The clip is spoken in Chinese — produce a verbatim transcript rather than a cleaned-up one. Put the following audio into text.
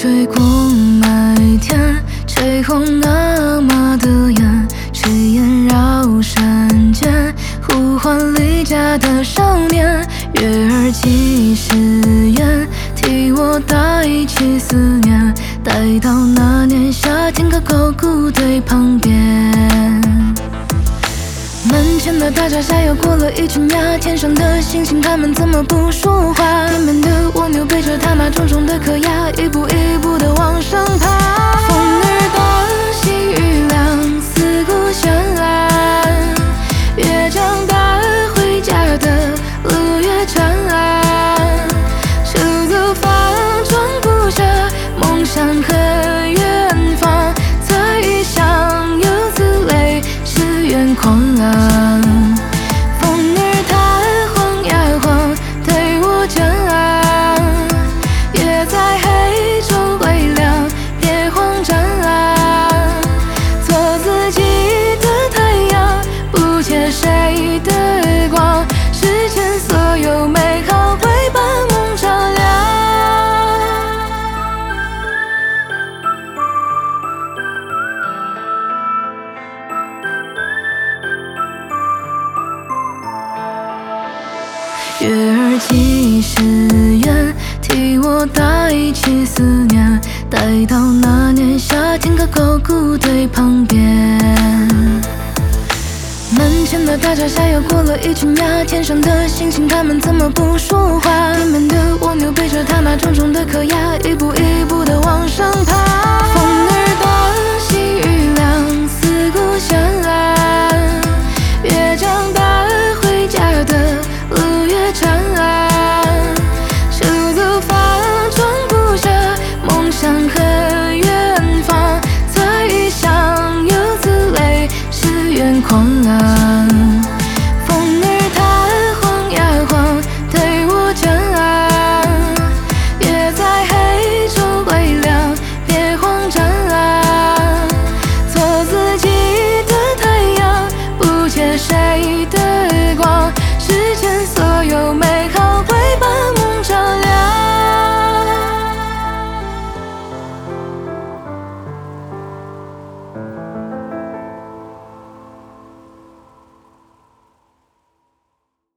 吹过麦田，吹红阿妈的眼，炊烟绕山间，呼唤离家的少年。月儿几时圆，替我带去思念，待到那年夏天可口谷堆旁边。门前的大桥下又过了一群鸭，天上的星星它们怎么不说话？对面的蜗牛背着它那重重的壳牙，一步一步地往上爬。风儿大，细雨凉，四顾绚烂，越长大回家的路越长。手足放装不下梦想和远方，再相游子泪是远狂浪。风儿它晃呀晃，对我讲，夜在黑中微亮，别慌张，做自己的太阳，不借谁的光，世间所有美好会把梦照亮。月儿几时圆，替我带去思念，待到那年夏天可口谷堆旁边。门前的大桥下又过了一群鸭，天上的星星它们怎么不说话？对面的蜗牛背着它那重重的壳牙，一步一步地往上爬。风儿大，细雨凉，四顾绚烂，越长大回家的路越长。手足放装不下梦想和远方，再相游子泪是远狂浪。